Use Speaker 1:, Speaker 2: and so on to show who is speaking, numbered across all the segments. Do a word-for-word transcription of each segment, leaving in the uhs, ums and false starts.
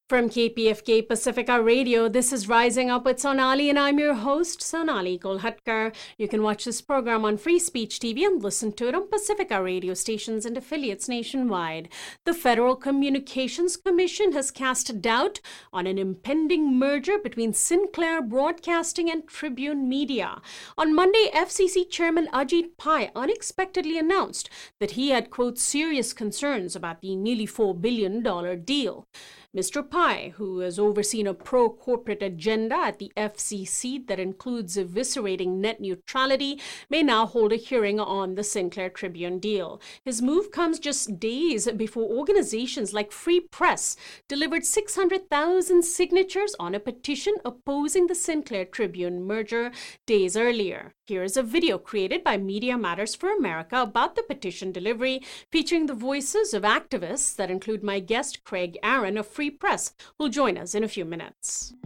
Speaker 1: From K P F K Pacifica Radio, this is Rising Up with Sonali, and I'm your host, Sonali Kolhatkar. You can watch this program on Free Speech T V and listen to it on Pacifica radio stations and affiliates nationwide. The Federal Communications Commission has cast doubt on an impending merger between Sinclair Broadcasting and Tribune Media. On Monday, F C C Chairman Ajit Pai unexpectedly announced that he had, quote, serious concerns about the nearly four billion dollars deal. Mister Pai, who has overseen a pro-corporate agenda at the F C C that includes eviscerating net neutrality, may now hold a hearing on the Sinclair Tribune deal. His move comes just days before organizations like Free Press delivered six hundred thousand signatures on a petition opposing the Sinclair Tribune merger days earlier. Here is a video created by Media Matters for America about the petition delivery, featuring the voices of activists that include my guest, Craig Aaron of Free Press, who'll join us in a few minutes.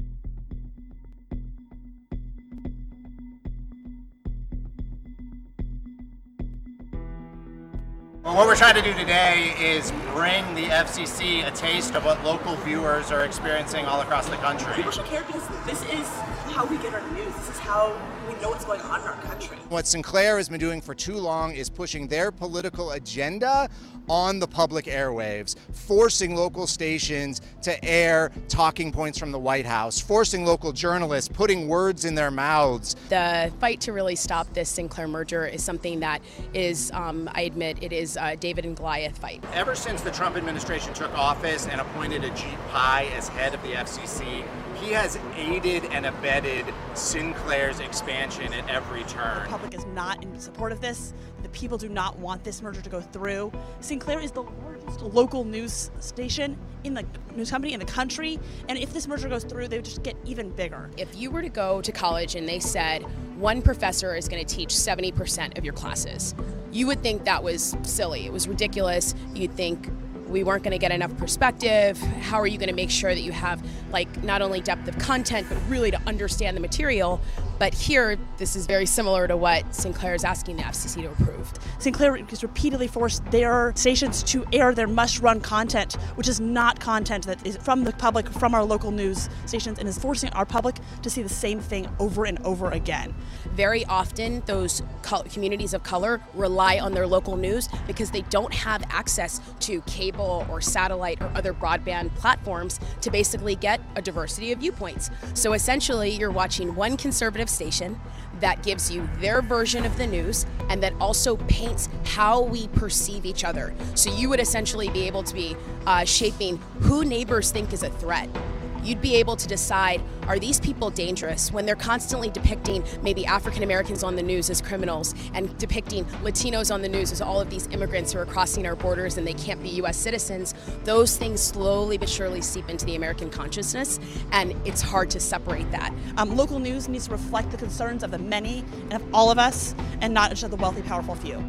Speaker 2: Well, what we're trying to do today is bring the F C C a taste of what local viewers are experiencing all across the country.
Speaker 3: People should care because this is how we get our news. This is how we know what's going on in our country.
Speaker 2: What Sinclair has been doing for too long is pushing their political agenda on the public airwaves, forcing local stations to air talking points from the White House, forcing local journalists, putting words in their mouths.
Speaker 4: The fight to really stop this Sinclair merger is something that is, um, I admit, it is a David and Goliath fight.
Speaker 2: Ever since the Trump administration took office and appointed Ajit Pai as head of the F C C, he has aided and abetted Sinclair's expansion at every turn.
Speaker 3: The public is not in support of this. The people do not want this merger to go through. Sinclair is the largest local news station in the news company in the country, and if this merger goes through, they would just get even bigger.
Speaker 4: If you were to go to college and they said one professor is going to teach seventy percent of your classes, you would think that was silly. It was ridiculous. You'd think we weren't going to get enough perspective. How are you going to make sure that you have, like, not only depth of content, but really to understand the material? But here, this is very similar to what Sinclair is asking the F C C to approve.
Speaker 3: Sinclair has repeatedly forced their stations to air their must-run content, which is not content that is from the public, from our local news stations, and is forcing our public to see the same thing over and over again.
Speaker 4: Very often, those communities of color rely on their local news because they don't have access to cable or satellite or other broadband platforms to basically get a diversity of viewpoints. So essentially, you're watching one conservative station that gives you their version of the news and that also paints how we perceive each other. So you would essentially be able to be uh, shaping who neighbors think is a threat. You'd be able to decide, are these people dangerous when they're constantly depicting maybe African Americans on the news as criminals and depicting Latinos on the news as all of these immigrants who are crossing our borders and they can't be U S citizens. Those things slowly but surely seep into the American consciousness, and it's hard to separate that.
Speaker 3: Um, local news needs to reflect the concerns of the many and of all of us, and not just of the wealthy, powerful few.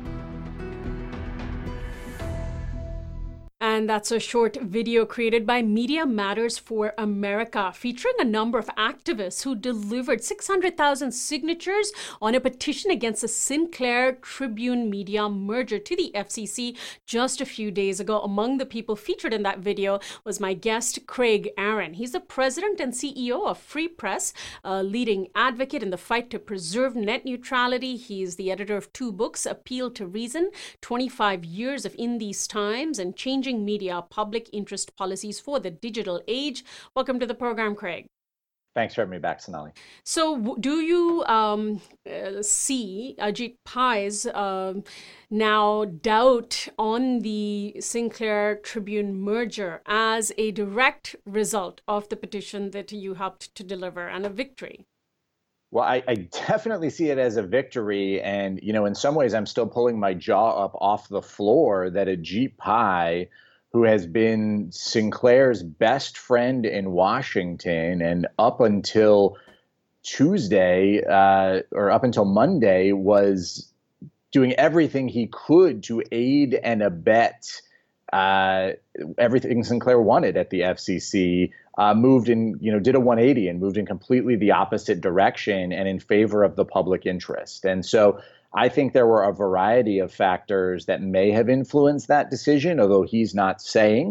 Speaker 1: And that's a short video created by Media Matters for America, featuring a number of activists who delivered six hundred thousand signatures on a petition against the Sinclair Tribune Media merger to the F C C just a few days ago. Among the people featured in that video was my guest, Craig Aaron. He's the president and C E O of Free Press, a leading advocate in the fight to preserve net neutrality. He's the editor of two books, Appeal to Reason, twenty-five years of In These Times, and Changing Media Public Interest Policies for the Digital Age. Welcome to the program, Craig.
Speaker 5: Thanks for having me back, Sonali.
Speaker 1: So w- do you um, uh, see Ajit Pai's uh, now doubt on the Sinclair Tribune merger as a direct result of the petition that you helped to deliver and a victory?
Speaker 5: Well, I, I definitely see it as a victory. And, you know, in some ways, I'm still pulling my jaw up off the floor that Ajit Pai, who has been Sinclair's best friend in Washington and up until Tuesday uh, or up until Monday was doing everything he could to aid and abet uh, everything Sinclair wanted at the F C C, uh, moved in, you know, did a one eighty and moved in completely the opposite direction and in favor of the public interest. And so I think there were a variety of factors that may have influenced that decision, although he's not saying.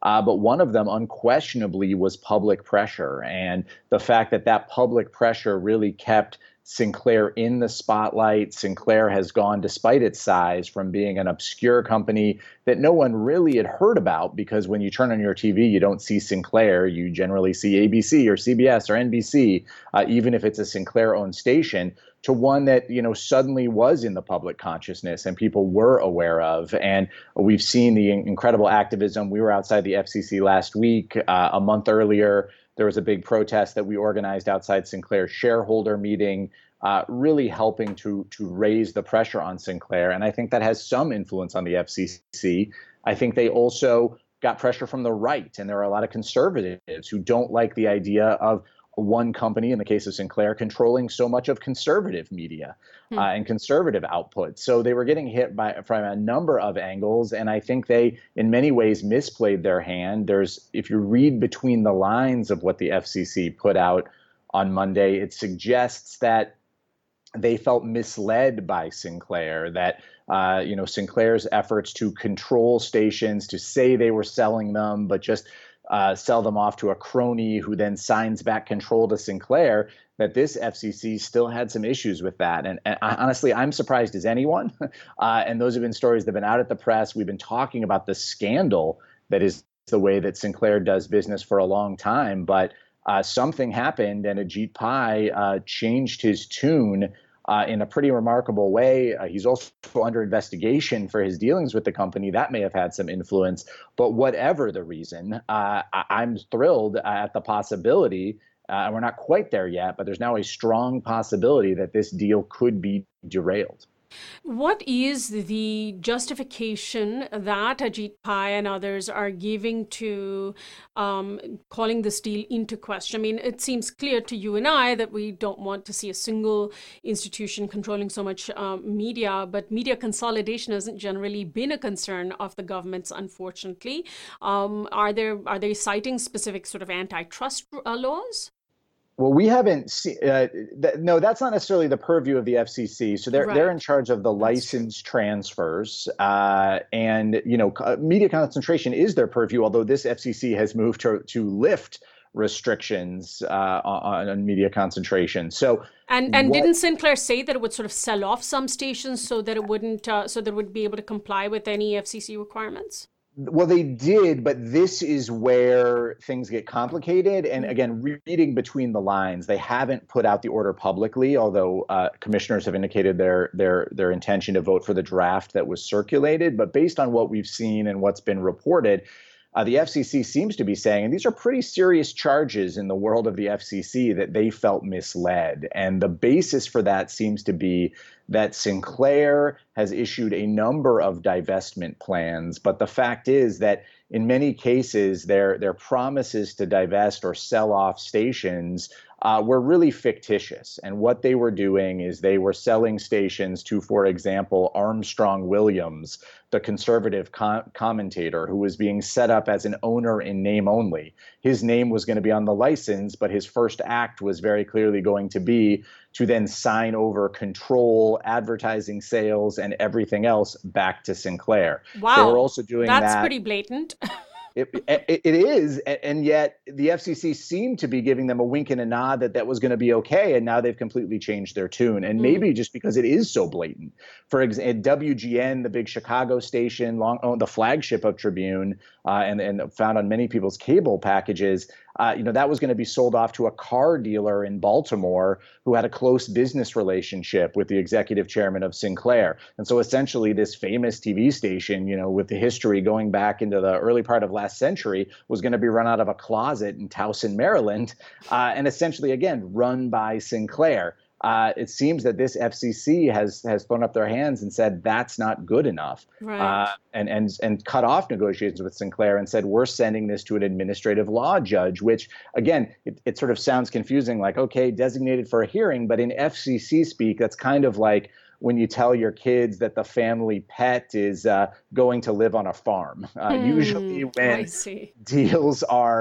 Speaker 5: Uh, but one of them unquestionably was public pressure. And the fact that that public pressure really kept Sinclair in the spotlight. Sinclair has gone, despite its size, from being an obscure company that no one really had heard about, because when you turn on your T V, you don't see Sinclair. You generally see A B C or C B S or N B C, uh, even if it's a Sinclair-owned station, to one that, you know, suddenly was in the public consciousness and people were aware of. And we've seen the incredible activism. We were outside the F C C last week. Uh, a month earlier, there was a big protest that we organized outside Sinclair's shareholder meeting, uh, really helping to to raise the pressure on Sinclair. And I think that has some influence on the F C C. I think they also got pressure from the right. And there are a lot of conservatives who don't like the idea of one company, in the case of Sinclair, controlling so much of conservative media hmm. uh, and conservative output. So they were getting hit by from a number of angles, and I think they, in many ways, misplayed their hand. There's, if you read between the lines of what the F C C put out on Monday, it suggests that they felt misled by Sinclair, that uh, you know, Sinclair's efforts to control stations, to say they were selling them, but just Uh, sell them off to a crony who then signs back control to Sinclair, that this F C C still had some issues with that. And, and I, honestly, I'm surprised as anyone. Uh, and those have been stories that have been out at the press. We've been talking about the scandal that is the way that Sinclair does business for a long time. But uh, something happened, and Ajit Pai uh, changed his tune Uh, in a pretty remarkable way. Uh, he's also under investigation for his dealings with the company. That may have had some influence. But whatever the reason, uh, I- I'm thrilled at the possibility, uh, and we're not quite there yet, but there's now a strong possibility that this deal could be derailed.
Speaker 1: What is the justification that Ajit Pai and others are giving to um, calling this deal into question? I mean, it seems clear to you and I that we don't want to see a single institution controlling so much um, media, but media consolidation hasn't generally been a concern of the government's, unfortunately. Um, are there are they citing specific sort of antitrust uh, laws?
Speaker 5: Well, we haven't seen. Uh, th- no, that's not necessarily the purview of the F C C. So they're
Speaker 1: Right.
Speaker 5: they're in charge of the license transfers, uh, and you know, co- media concentration is their purview. Although this F C C has moved to to lift restrictions uh, on, on media concentration. So
Speaker 1: and and
Speaker 5: what,
Speaker 1: didn't Sinclair say that it would sort of sell off some stations so that it wouldn't, uh, so that it would be able to comply with any F C C requirements?
Speaker 5: Well, they did, but this is where things get complicated. And again, reading between the lines, they haven't put out the order publicly, although uh, commissioners have indicated their their their intention to vote for the draft that was circulated. But based on what we've seen and what's been reported, uh, the F C C seems to be saying, and these are pretty serious charges in the world of the F C C, that they felt misled. And the basis for that seems to be that Sinclair has issued a number of divestment plans. But the fact is that in many cases, their, their promises to divest or sell off stations uh, were really fictitious. And what they were doing is they were selling stations to, for example, Armstrong Williams, the conservative com- commentator who was being set up as an owner in name only. His name was going to be on the license, but his first act was very clearly going to be to then sign over control, advertising, sales, and everything else back to Sinclair.
Speaker 1: Wow.
Speaker 5: They were also doing
Speaker 1: That's
Speaker 5: that.
Speaker 1: pretty blatant.
Speaker 5: It, it, it is, and yet the F C C seemed to be giving them a wink and a nod that that was going to be okay, and now they've completely changed their tune, and mm. maybe just because it is so blatant. For example, W G N, the big Chicago station, long owned the flagship of Tribune, uh, and and found on many people's cable packages, uh, you know, that was going to be sold off to a car dealer in Baltimore who had a close business relationship with the executive chairman of Sinclair, and so essentially this famous T V station, you know, with the history going back into the early part of last century, was going to be run out of a closet in Towson, Maryland, uh, and essentially, again, run by Sinclair. Uh, it seems that this F C C has has thrown up their hands and said that's not good enough,
Speaker 1: right.
Speaker 5: uh, and and and cut off negotiations with Sinclair and said we're sending this to an administrative law judge. Which again, it, it sort of sounds confusing, like okay, designated for a hearing, but in F C C speak, that's kind of like when you tell your kids that the family pet is uh, going to live on a farm. Uh,
Speaker 1: mm,
Speaker 5: usually, when
Speaker 1: I see.
Speaker 5: deals are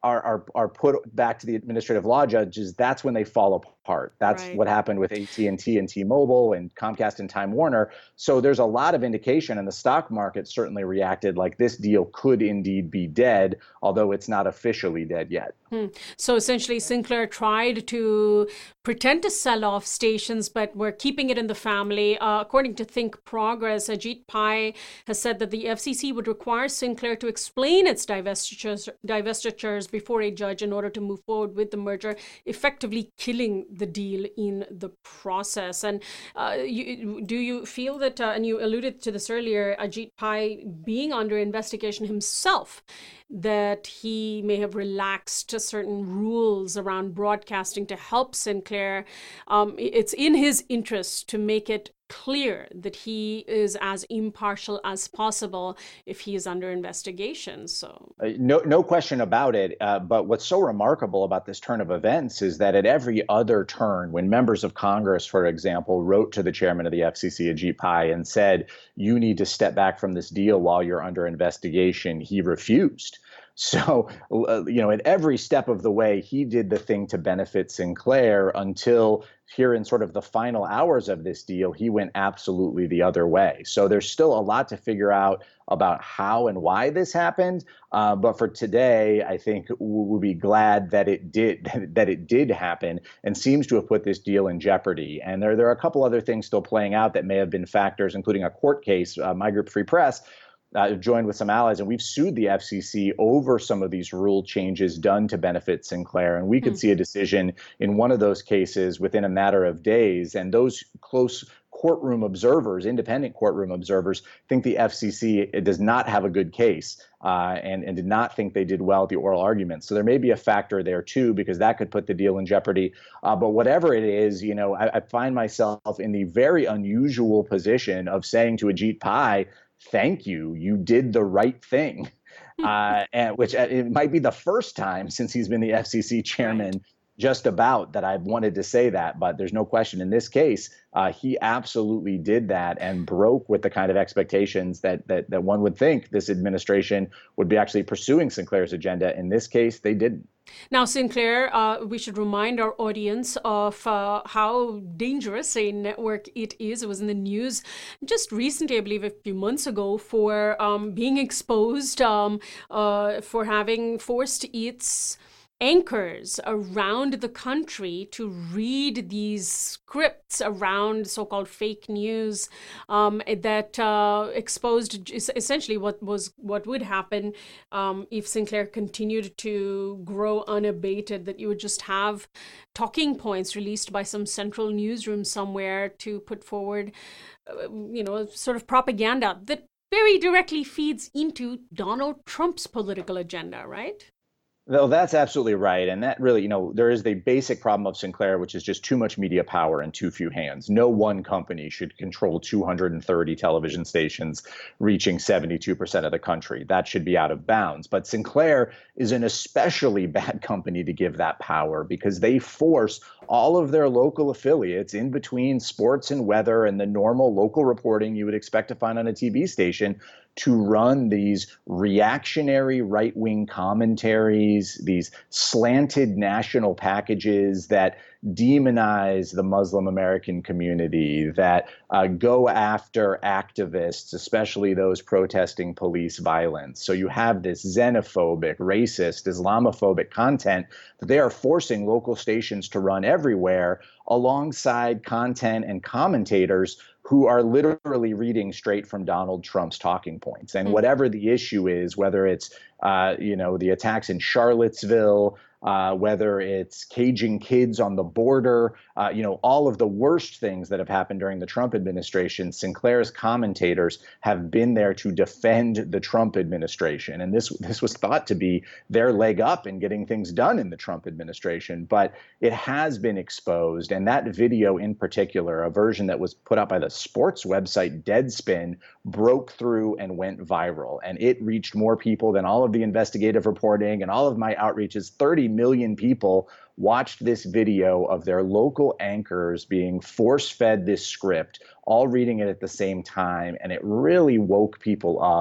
Speaker 5: are, are are put back to the administrative law judges, that's when they fall apart. That's
Speaker 1: Right.
Speaker 5: what happened with A T and T and T-Mobile and Comcast and Time Warner. So there's a lot of indication, and the stock market certainly reacted like this deal could indeed be dead, although it's not officially dead yet.
Speaker 1: Hmm. So essentially, Sinclair tried to pretend to sell off stations, but we're keeping it in the family. Uh, according to Think Progress, Ajit Pai has said that the F C C would require Sinclair to explain its divestitures, divestitures before a judge in order to move forward with the merger, effectively killing the deal in the process. And uh, you, do you feel that, uh, and you alluded to this earlier, Ajit Pai being under investigation himself, that he may have relaxed certain rules around broadcasting to help Sinclair? Um, it's in his interest to make it clear that he is as impartial as possible if he is under investigation. So
Speaker 5: uh, no, no question about it. Uh, but what's so remarkable about this turn of events is that at every other turn, when members of Congress, for example, wrote to the chairman of the F C C, Ajit Pai, and said, you need to step back from this deal while you're under investigation, he refused. So, uh, you know, at every step of the way, he did the thing to benefit Sinclair until here in sort of the final hours of this deal, he went absolutely the other way. So there's still a lot to figure out about how and why this happened. Uh, but for today, I think we'll be glad that it did that it did happen and seems to have put this deal in jeopardy. And there, there are a couple other things still playing out that may have been factors, including a court case. Uh, my group, Free Press, Uh, joined with some allies, and we've sued the F C C over some of these rule changes done to benefit Sinclair. And we could mm. see a decision in one of those cases within a matter of days. And those close courtroom observers, independent courtroom observers, think the F C C does not have a good case uh, and, and did not think they did well at the oral arguments. So there may be a factor there, too, because that could put the deal in jeopardy. Uh, but whatever it is, you know, I, I find myself in the very unusual position of saying to Ajit Pai, thank you, you did the right thing, uh, and which uh, it might be the first time since he's been the F C C chairman, right, just about, that I've wanted to say that. But there's no question in this case, uh, he absolutely did that and broke with the kind of expectations that that that one would think this administration would be actually pursuing Sinclair's agenda. In this case, they didn't.
Speaker 1: Now, Sinclair, uh, we should remind our audience of uh, how dangerous a network it is. It was in the news just recently, I believe a few months ago, for um, being exposed um, uh, for having forced its anchors around the country to read these scripts around so-called fake news um, that uh, exposed essentially what was what would happen um, if Sinclair continued to grow unabated, that you would just have talking points released by some central newsroom somewhere to put forward, uh, you know, sort of propaganda that very directly feeds into Donald Trump's political agenda, right?
Speaker 5: Well, that's absolutely right. And that really, you know, there is the basic problem of Sinclair, which is just too much media power in too few hands. No one company should control two hundred thirty television stations reaching seventy-two percent of the country. That should be out of bounds. But Sinclair is an especially bad company to give that power because they force all of their local affiliates in between sports and weather and the normal local reporting you would expect to find on a T V station to run these reactionary right-wing commentaries, these slanted national packages that demonize the Muslim American community, that uh, go after activists, especially those protesting police violence. So you have this xenophobic, racist, Islamophobic content that they are forcing local stations to run everywhere alongside content and commentators who are literally reading straight from Donald Trump's talking points. And whatever the issue is, whether it's, uh, you know, the attacks in Charlottesville, uh, whether it's caging kids on the border, uh, you know, all of the worst things that have happened during the Trump administration, Sinclair's commentators have been there to defend the Trump administration. And this this was thought to be their leg up in getting things done in the Trump administration. But it has been exposed. And that video in particular, a version that was put out by the sports website Deadspin, broke through and went viral. And it reached more people than all of the investigative reporting and all of my outreaches. thirty million people watched this video of their local anchors being force-fed this script, all reading it at the same time. And it really woke people up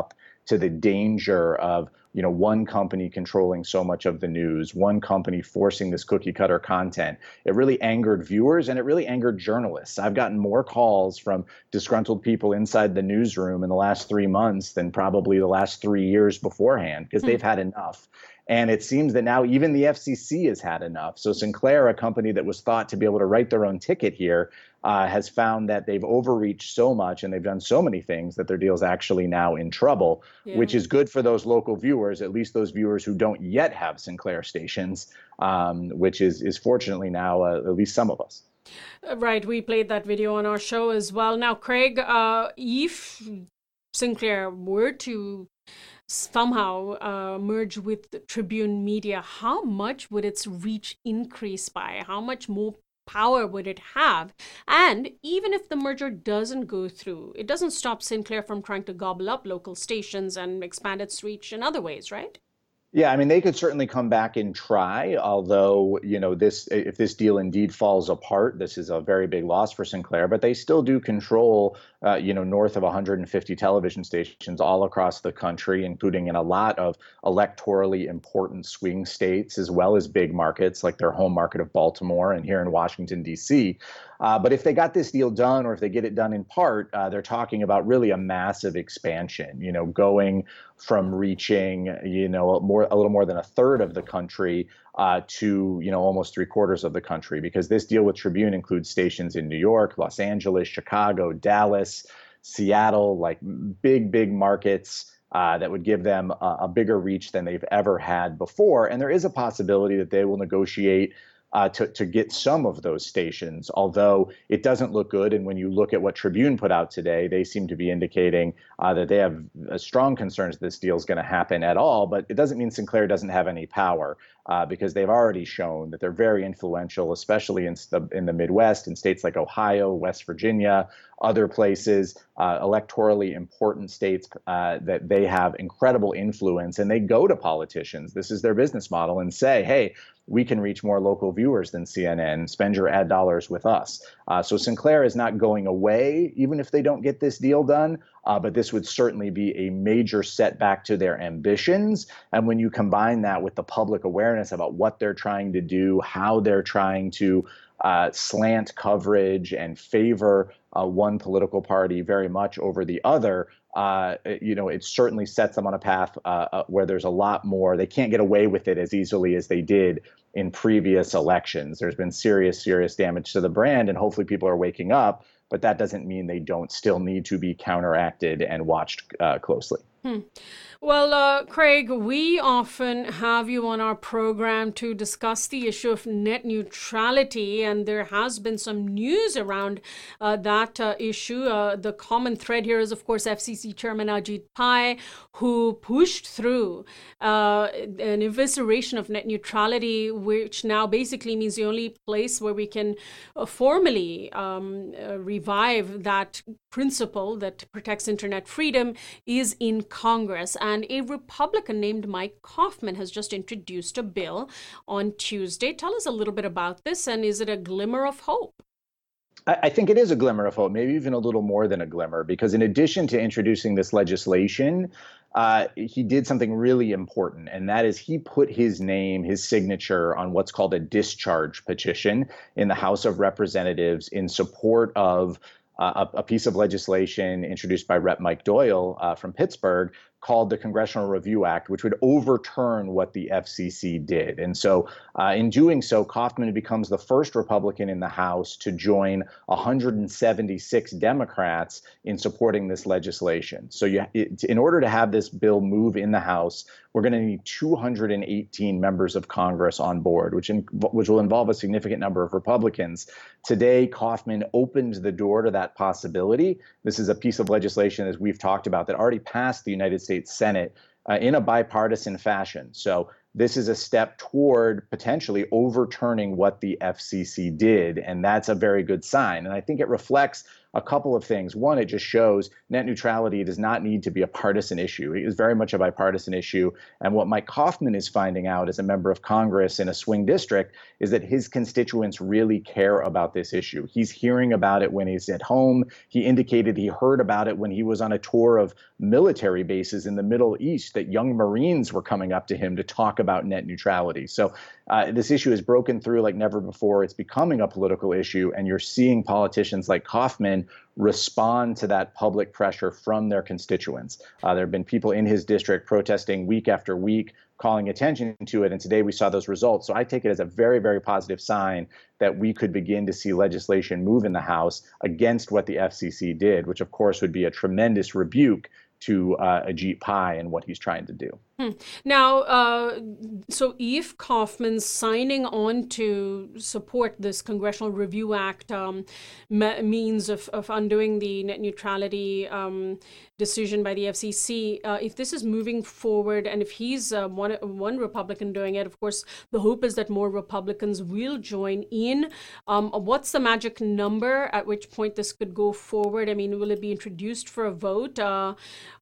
Speaker 5: to the danger of, you know, one company controlling so much of the news, one company forcing this cookie cutter content. It really angered viewers and it really angered journalists. I've gotten more calls from disgruntled people inside the newsroom in the last three months than probably the last three years beforehand, because they've had enough. And it seems that now even the F C C has had enough. So Sinclair, a company that was thought to be able to write their own ticket here, uh, has found that they've overreached so much and they've done so many things that their deal is actually now in trouble, yeah. which is good for those local viewers, at least those viewers who don't yet have Sinclair stations, um, which is, is fortunately now uh, at least some of us.
Speaker 1: Right. We played that video on our show as well. Now, Craig, uh, if Sinclair were to somehow uh, merge with Tribune Media, how much would its reach increase by? How much more power would it have? And even if the merger doesn't go through, it doesn't stop Sinclair from trying to gobble up local stations and expand its reach in other ways, right?
Speaker 5: Yeah, I mean, they could certainly come back and try, although, you know, this if this deal indeed falls apart, this is a very big loss for Sinclair, but they still do control, uh, you know, north of one hundred fifty television stations all across the country, including in a lot of electorally important swing states, as well as big markets like their home market of Baltimore and here in Washington, D C. Uh, but if they got this deal done, or if they get it done in part, uh, they're talking about really a massive expansion, you know, going from reaching, you know, more a little more than a third of the country uh, to, you know, almost three quarters of the country, because this deal with Tribune includes stations in New York, Los Angeles, Chicago, Dallas, Seattle, like big, big markets. Uh, that would give them a, a bigger reach than they've ever had before. And there is a possibility that they will negotiate Uh, to, to get some of those stations, although it doesn't look good. And when you look at what Tribune put out today, they seem to be indicating uh, that they have a strong concerns this deal is going to happen at all. But it doesn't mean Sinclair doesn't have any power, uh, because they've already shown that they're very influential, especially in the, in the Midwest, in states like Ohio, West Virginia, other places, uh, electorally important states uh, that they have incredible influence, and they go to politicians. This is their business model, and say, hey, we can reach more local viewers than C N N. Spend your ad dollars with us. Uh, so Sinclair is not going away, even if they don't get this deal done. Uh, but this would certainly be a major setback to their ambitions. And when you combine that with the public awareness about what they're trying to do, how they're trying to uh, slant coverage and favor uh, one political party very much over the other, uh, you know, it certainly sets them on a path uh, uh, where there's a lot more. They can't get away with it as easily as they did in previous elections. There's been serious, serious damage to the brand, and hopefully people are waking up. But that doesn't mean they don't still need to be counteracted and watched uh, closely.
Speaker 1: Hmm. Well, uh, Craig, we often have you on our program to discuss the issue of net neutrality, and there has been some news around uh, that uh, issue. Uh, the common thread here is, of course, F C C Chairman Ajit Pai, who pushed through uh, an evisceration of net neutrality, which now basically means the only place where we can uh, formally um, uh, revive that principle that protects internet freedom is in Congress. And a Republican named Mike Coffman has just introduced a bill on Tuesday. Tell us a little bit about this, and is it a glimmer of hope?
Speaker 5: I think it is a glimmer of hope, maybe even a little more than a glimmer, because in addition to introducing this legislation, uh, he did something really important, and that is he put his name, his signature on what's called a discharge petition in the House of Representatives in support of uh, a, a piece of legislation introduced by Representative Mike Doyle uh, from Pittsburgh called the Congressional Review Act, which would overturn what the F C C did. And so uh, in doing so, Coffman becomes the first Republican in the House to join one hundred seventy-six Democrats in supporting this legislation. So you, it, in order to have this bill move in the House, we're going to need two hundred eighteen members of Congress on board, which, in, which will involve a significant number of Republicans. Today, Coffman opened the door to that possibility. This is a piece of legislation, as we've talked about, that already passed the United States Senate uh, in a bipartisan fashion. So this is a step toward potentially overturning what the F C C did, and that's a very good sign. And I think it reflects a couple of things. One, it just shows net neutrality does not need to be a partisan issue. It is very much a bipartisan issue. And what Mike Coffman is finding out as a member of Congress in a swing district is that his constituents really care about this issue. He's hearing about it when he's at home. He indicated he heard about it when he was on a tour of military bases in the Middle East, that young Marines were coming up to him to talk about net neutrality. So uh, this issue has broken through like never before. It's becoming a political issue, and you're seeing politicians like Coffman respond to that public pressure from their constituents. Uh, there have been people in his district protesting week after week, calling attention to it, and today we saw those results. So I take it as a very, very positive sign that we could begin to see legislation move in the House against what the F C C did, which of course would be a tremendous rebuke to uh, Ajit Pai and what he's trying to do.
Speaker 1: Hmm. Now, uh, so if Coffman's signing on to support this Congressional Review Act um, me- means of, of undoing the net neutrality um, decision by the F C C, uh, if this is moving forward and if he's uh, one, one Republican doing it, of course, the hope is that more Republicans will join in. Um, what's the magic number at which point this could go forward? I mean, will it be introduced for a vote? Uh,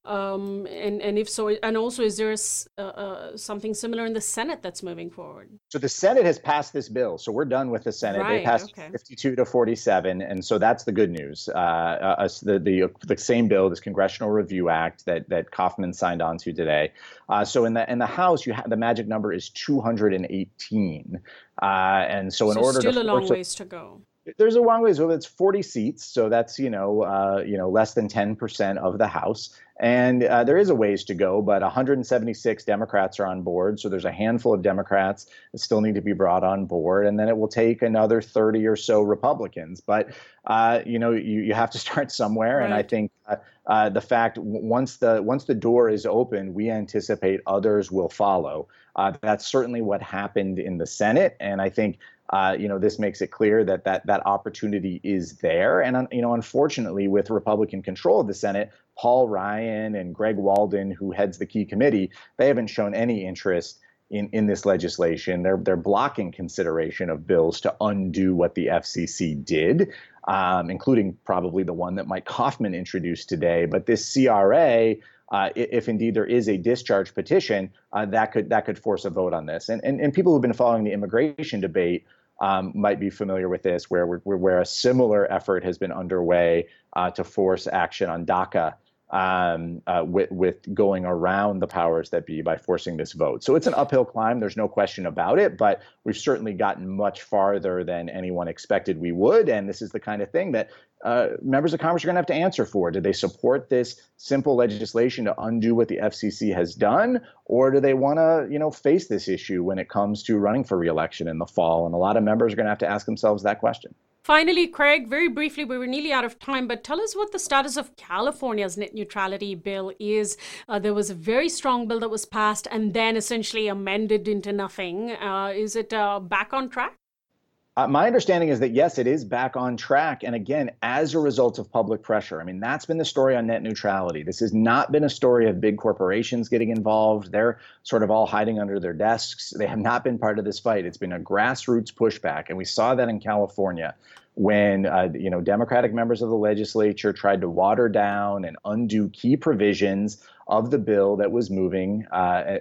Speaker 1: um, and, and if so, and also is there a Uh, uh, something similar in the Senate that's moving forward?
Speaker 5: So the Senate has passed this bill. So we're done with the Senate.
Speaker 1: Right,
Speaker 5: they passed
Speaker 1: okay.
Speaker 5: fifty-two to forty-seven. And so that's the good news. Uh, uh, the, the, the same bill, this Congressional Review Act that, that Coffman signed on to today. Uh, so in the in the House, you have the magic number is two hundred eighteen. Uh, and so in
Speaker 1: so
Speaker 5: order
Speaker 1: still
Speaker 5: to
Speaker 1: a long
Speaker 5: force
Speaker 1: ways to go.
Speaker 5: There's a long ways. Well, it's forty seats, so that's you know, uh, you know, less than ten percent of the House, and uh, there is a ways to go. But one hundred seventy-six Democrats are on board, so there's a handful of Democrats that still need to be brought on board, and then it will take another thirty or so Republicans. But uh, you know, you you have to start somewhere,
Speaker 1: right.
Speaker 5: and I think uh, uh, the fact w- once the once the door is open, we anticipate others will follow. Uh, that's certainly what happened in the Senate, and I think. Uh, you know, this makes it clear that that that opportunity is there. And, you know, unfortunately, with Republican control of the Senate, Paul Ryan and Greg Walden, who heads the key committee, they haven't shown any interest in, in this legislation. They're they're blocking consideration of bills to undo what the F C C did, um, including probably the one that Mike Coffman introduced today. But this C R A, Uh, if indeed there is a discharge petition, uh, that could that could force a vote on this. And and, and people who've been following the immigration debate um, might be familiar with this, where where, where a similar effort has been underway uh, to force action on DACA um, uh, with, with going around the powers that be by forcing this vote. So it's an uphill climb. There's no question about it, but we've certainly gotten much farther than anyone expected we would. And this is the kind of thing that Uh, members of Congress are going to have to answer for. Do they support this simple legislation to undo what the F C C has done, or do they want to, you know, face this issue when it comes to running for re-election in the fall? And a lot of members are going to have to ask themselves that question.
Speaker 1: Finally, Craig, very briefly, we were nearly out of time, but tell us what the status of California's net neutrality bill is. Uh, there was a very strong bill that was passed and then essentially amended into nothing. Uh, is it uh, back on track?
Speaker 5: Uh, my understanding is that, yes, it is back on track. And again, as a result of public pressure. I mean, that's been the story on net neutrality. This has not been a story of big corporations getting involved. They're sort of all hiding under their desks. They have not been part of this fight. It's been a grassroots pushback. And we saw that in California when, uh, you know, Democratic members of the legislature tried to water down and undo key provisions of the bill that was moving, uh,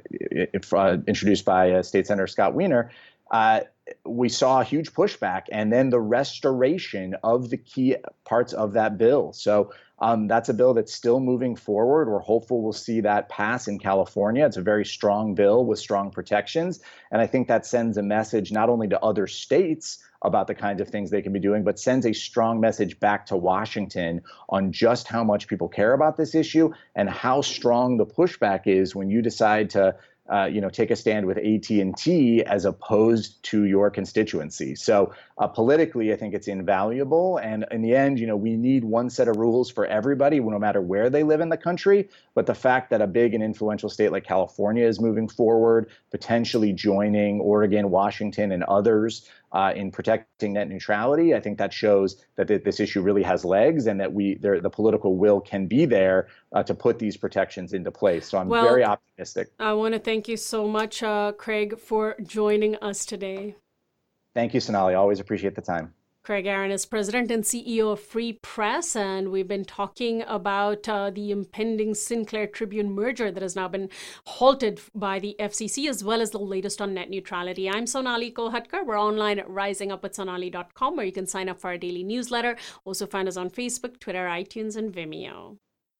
Speaker 5: if, uh, introduced by uh, State Senator Scott Wiener. Uh, we saw a huge pushback and then the restoration of the key parts of that bill. So um, that's a bill that's still moving forward. We're hopeful we'll see that pass in California. It's a very strong bill with strong protections. And I think that sends a message not only to other states about the kinds of things they can be doing, but sends a strong message back to Washington on just how much people care about this issue and how strong the pushback is when you decide to Uh, you know, take a stand with A T and T as opposed to your constituency. So uh, politically, I think it's invaluable. And in the end, you know, we need one set of rules for everybody, no matter where they live in the country. But the fact that a big and influential state like California is moving forward, potentially joining Oregon, Washington, and others uh, in protecting net neutrality, I think that shows that th- this issue really has legs and that we, there, the political will can be there uh, to put these protections into place. So I'm
Speaker 1: well,
Speaker 5: very optimistic.
Speaker 1: I want to thank you so much, uh, Craig, for joining us today.
Speaker 5: Thank you, Sonali. Always appreciate the time.
Speaker 1: Craig Aaron is president and C E O of Free Press, and we've been talking about uh, the impending Sinclair Tribune merger that has now been halted by the F C C, as well as the latest on net neutrality. I'm Sonali Kolhatkar. We're online at rising up with sonali dot com, where you can sign up for our daily newsletter. Also find us on Facebook, Twitter, iTunes, and Vimeo.